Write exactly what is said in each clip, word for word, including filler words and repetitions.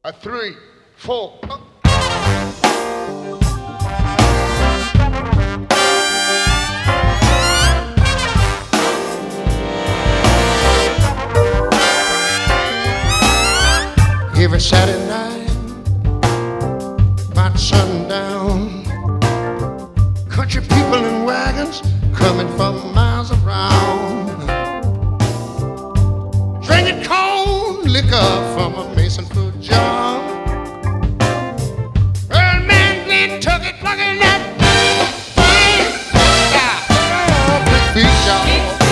A three, four. Uh. Every Saturday night, about sundown, country people in wagons coming from miles around, drinking cold liquor from a mason fruit jar. Old man Glenn took it, plugging that thing. Yeah, big feet, y'all.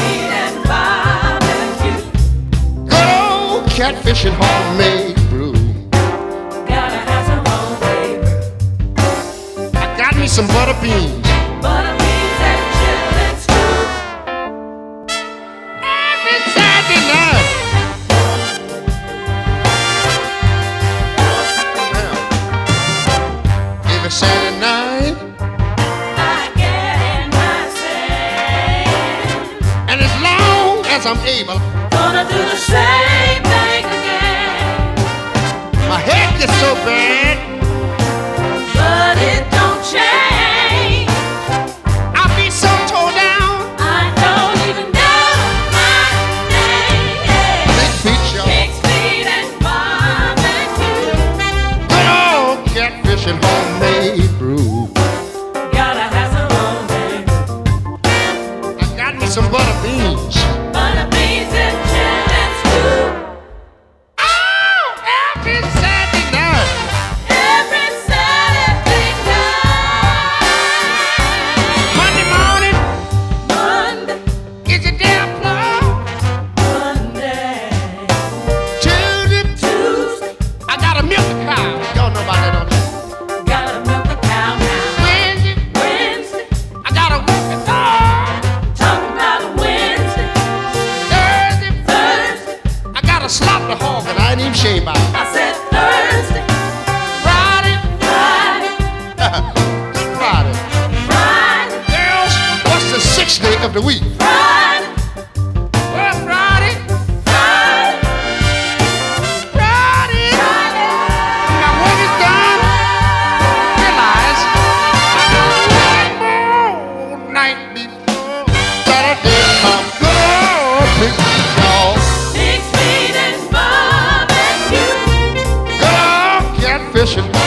Good old catfish and homemade brew. Gotta have some homemade brew. I got me some butter beans. Butter beans and chitlin stew. Every Saturday night. Yeah. Every Saturday night. I get in my sand. And as long as I'm able, Gonna do the same thing again. my head gets so bad, But it don't change. I'll be so tore down. I don't even know my name. Big feet, y'all. Pig's feet and barbecue. Good old catfish and homemade brew. Gotta have some homemade brew. I got me some butter beans. Butter beans and chitlin stew. Oh, every Saturday night. Every Saturday night. Monday morning Monday, is a day of plum. Monday, Tuesday, Tuesday. I gotta milk the cow. Y'all know about that, don't you? Gotta milk the cow now. Wednesday, Wednesday, I gotta work the dog. talk about a Wednesday. Thursday, Thursday, I gotta slop the hog and I ain't even shave out. I said Thursday. Friday, Friday, Good Friday. Friday, Girls, what's the sixth day of the week? Friday, Well, Friday, Friday, Friday. Friday. When my work is done, realize I got one more night before Saturday come. Good old big dog. Pig's feet and barbecue. Good old catfish and